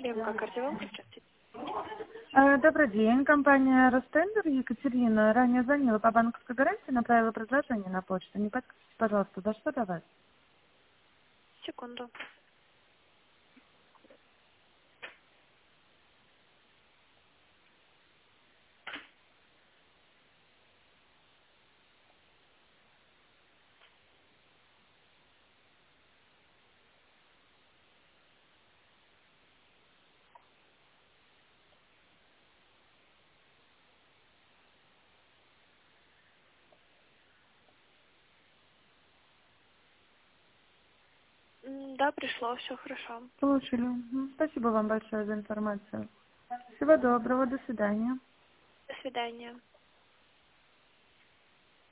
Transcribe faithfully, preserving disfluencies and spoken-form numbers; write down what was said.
БМК Кардиолог, здравствуйте. Э, Добрый день, компания Ростендер, Екатерина. Ранее звонила по банковской гарантии, направила предложение на почту. Не подскажите, пожалуйста, за что давать? Секунду. М, Да, пришло, все хорошо. Получили. Мгм. Спасибо вам большое за информацию. Всего доброго, до свидания. До свидания.